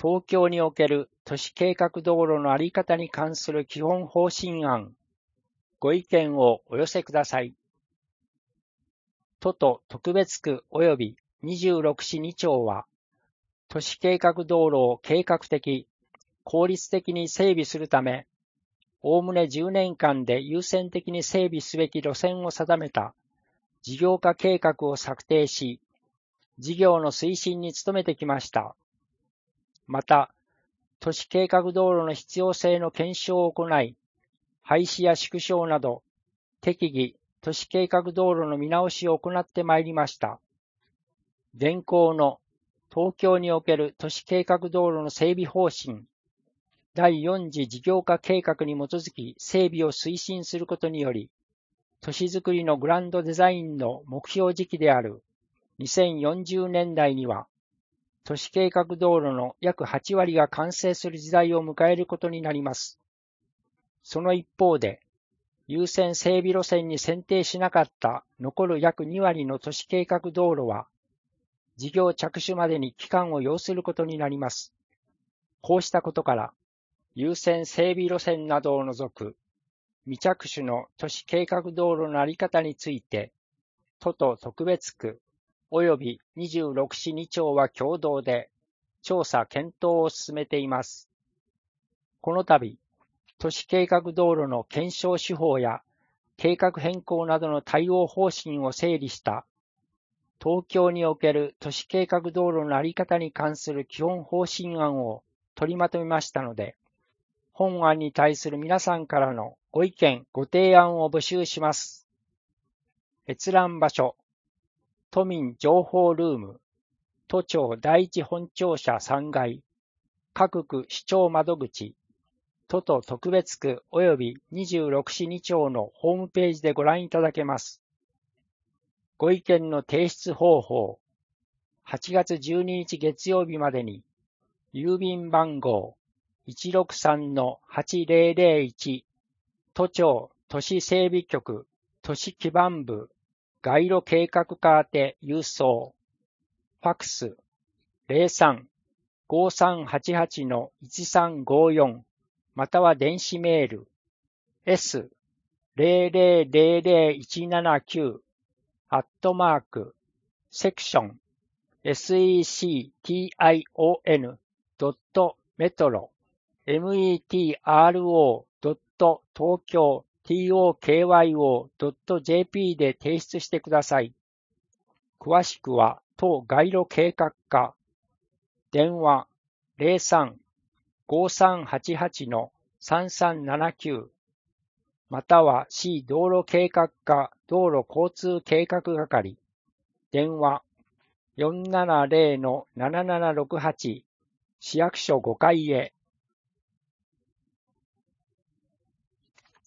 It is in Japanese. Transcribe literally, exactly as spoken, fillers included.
東京における都市計画道路のあり方に関する基本方針案、ご意見をお寄せください。都と特別区及びにじゅうろく市に町は、都市計画道路を計画的、効率的に整備するため、おおむねじゅうねんかんで優先的に整備すべき路線を定めた事業化計画を策定し、事業の推進に努めてきました。また、都市計画道路の必要性の検証を行い、廃止や縮小など、適宜都市計画道路の見直しを行ってまいりました。現行の東京における都市計画道路の整備方針、だいよん次事業化計画に基づき整備を推進することにより、都市づくりのグランドデザインの目標時期であるにせんよんじゅうねんだいには、都市計画道路の約はちわりが完成する時代を迎えることになります。その一方で、優先整備路線に選定しなかった残る約にわりの都市計画道路は、事業着手までに期間を要することになります。こうしたことから、優先整備路線などを除く未着手の都市計画道路のあり方について、都と特別区及びにじゅうろく市に町は共同で調査検討を進めています。この度、都市計画道路の検証手法や計画変更などの対応方針を整理した東京における都市計画道路のあり方に関する基本方針案を取りまとめましたので、本案に対する皆さんからのご意見、ご提案を募集します。閲覧場所、都民情報ルーム、都庁第一本庁舎さんがい、各区市長窓口、都と特別区及びにじゅうろく市に町のホームページでご覧いただけます。ご意見の提出方法、はちがつじゅうににち月曜日までに、郵便番号 いちろくさんのはちぜろぜろいち、都庁都市整備局都市基盤部街路計画課宛て郵送、ファックス ゼロさん ごさんはちはちのいちさんごよん または電子メール エスゼロゼロゼロゼロいちななきゅう アットマークセクション セクション ドットメトロ メトロ ドット東京 トクヨ ドットジェーピー で提出してください。詳しくは当街路計画課、電話 ゼロさん ごさんはちはちのさんさんななきゅう または市道路計画課道路交通計画係、電話 よんななぜろのななななろくはち 市役所ごかいへ